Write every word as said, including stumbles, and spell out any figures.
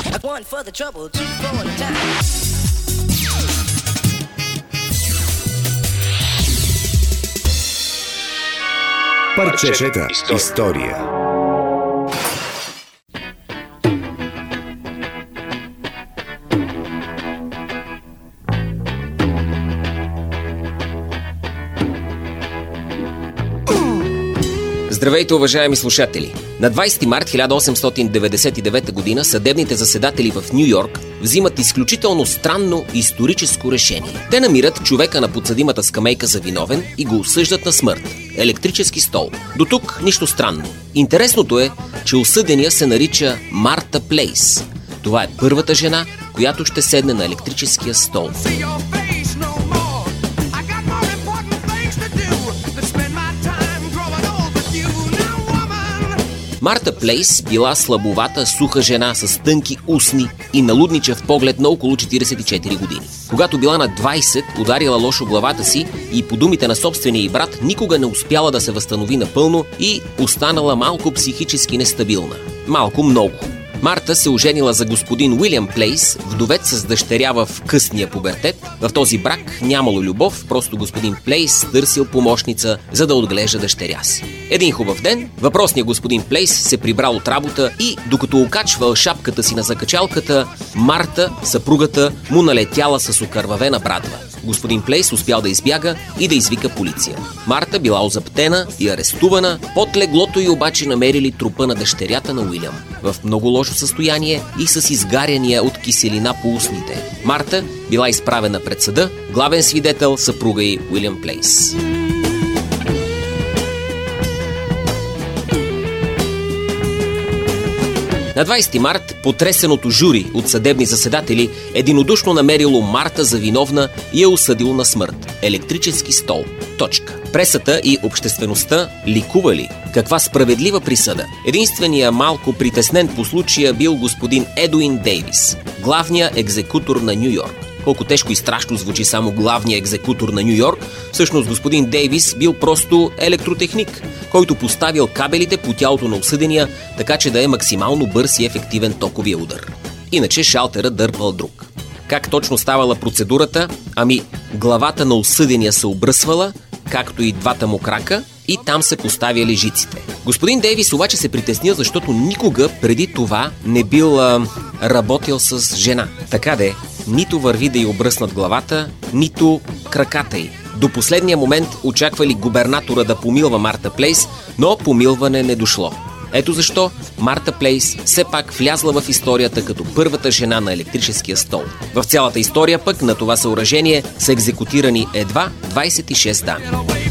One for the trouble, two for the time. Парчета история. Здравейте, уважаеми слушатели! На двайсети март хиляда осемстотин деветдесет и девета година съдебните заседатели в Ню Йорк взимат изключително странно историческо решение. Те намират човека на подсъдимата скамейка за виновен и го осъждат на смърт. Електрически стол. До тук нищо странно. Интересното е, че осъдения се нарича Марта Плейс. Това е първата жена, която ще седне на електрическия стол. Марта Плейс била слабовата, суха жена с тънки устни и налудничав поглед на около четирийсет и четири години. Когато била на двайсет, ударила лошо главата си и по думите на собствения й брат никога не успяла да се възстанови напълно и останала малко психически нестабилна. Малко много. Марта се оженила за господин Уилям Плейс, вдовец с дъщеря в късния пубертет. В този брак нямало любов, просто господин Плейс търсил помощница, за да отглежда дъщеря си. Един хубав ден, въпросният господин Плейс се прибрал от работа и, докато окачвал шапката си на закачалката, Марта, съпругата, му налетяла с окървавена брадва. Господин Плейс успял да избяга и да извика полиция. Марта била озаптена и арестувана, под леглото й обаче намерили трупа на дъщерята на Уилям. В много лошо състояние и с изгаряния от киселина по устните. Марта била изправена пред съда, главен свидетел съпруга й Уилям Плейс. На двайсети март потресеното жури от съдебни заседатели единодушно намерило Марта за виновна и я осъдило на смърт. Електрически стол. Точка. Пресата и обществеността ликували. Каква справедлива присъда. Единственият малко притеснен по случая бил господин Едуин Дейвис, главният екзекутор на Ню Йорк. Колко тежко и страшно звучи само главният екзекутор на Ню Йорк, всъщност господин Дейвис бил просто електротехник, който поставил кабелите по тялото на осъдения, така че да е максимално бърз и ефективен токовия удар. Иначе шалтерът дърпал друг. Как точно ставала процедурата? Ами, главата на осъдения се обръсвала, както и двата му крака, и там се поставяли жиците. Господин Дейвис обаче се притеснил, защото никога преди това не бил а, работил с жена. Така де, нито върви да й обръснат главата, нито краката й. До последния момент очаквали губернатора да помилва Марта Плейс, но помилване не дошло. Ето защо Марта Плейс все пак влязла в историята като първата жена на електрическия стол. В цялата история пък на това съоръжение са екзекутирани едва двайсет и шест дами.